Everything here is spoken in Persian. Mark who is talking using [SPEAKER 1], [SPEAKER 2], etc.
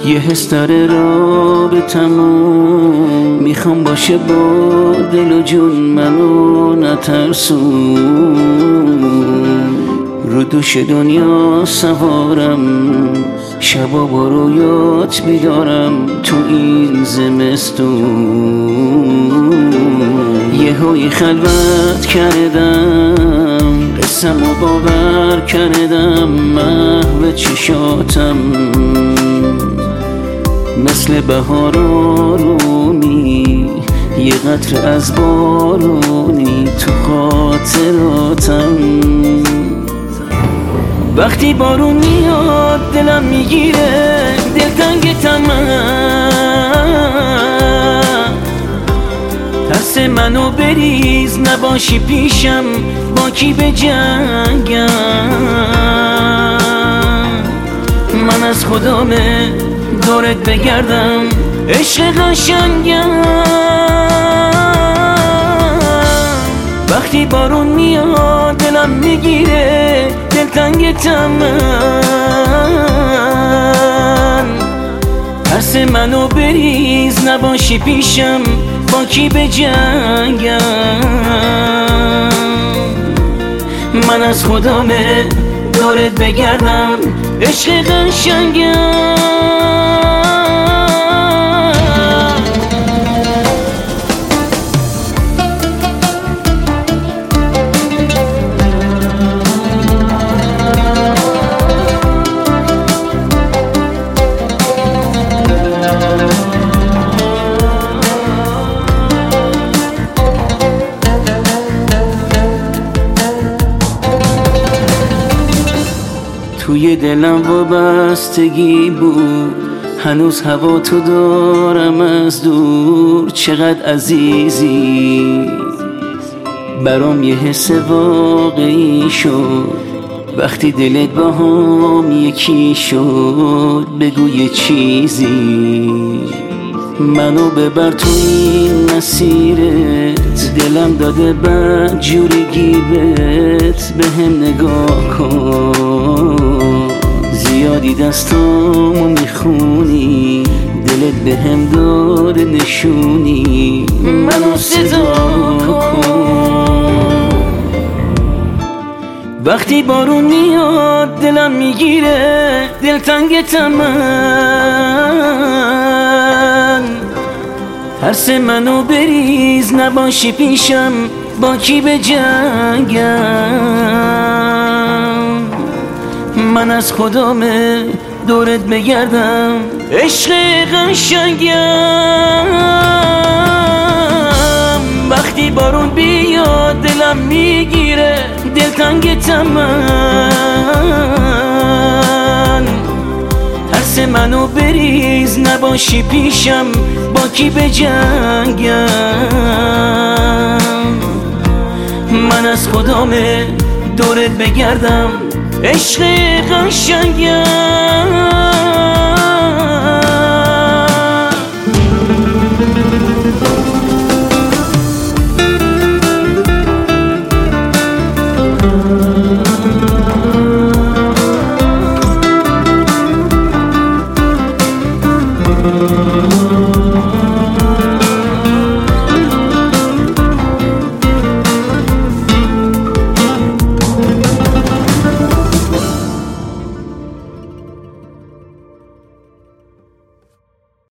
[SPEAKER 1] یه حس داره رابطمون، میخوام باشه با دل و جون، منو نترسون. رو دوش دنیا سوارم، شبا با رویات بیدارم تو این زمستون. یهویی خلوت کردم، قصه‌مو باور کردم، محو چشاتم مثل بهار آرومی، یه قطره از بارونی تو خاطراتم. وقتی بارون میاد دلم میگیره، دلتنگتم من، ترس منو بریز نباشی پیشم، با کی به جنگم؟ من از خدامه دورت بگردم، عشق قشنگم. وقتی بارون میاد دلم میگیره، دلتنگتم من، ترس منو بریز نباشی پیشم، با کی به جنگم؟ من از خدامه دورت بگردم، عشق قشنگم. توی دلم وابستگی بود، هنوز هوا تو دارم از دور. چقدر عزیزی برام، یه حس واقعی شد وقتی دلت با هم یکی شد. بگو یه چیزی، منو ببر تو این مسیرت، دلم داده بد جوری گیرت. به هم نگاه کن، زیادی دستامو میخونی، دلت به هم داره نشونی. منو صدا کن، وقتی بارون میاد دلم میگیره، دلتنگتم من، ترس منو بریز نباشی پیشم، با کی به جنگم؟ من از خدامه دورت بگردم، عشق قشنگم. وقتی بارون بیاد دلم میگیره، دلتنگتم من، ترس منو بریز نباشی پیشم، با کی به جنگم؟ من از خدامه دورت بگردم، عشق قشنگم.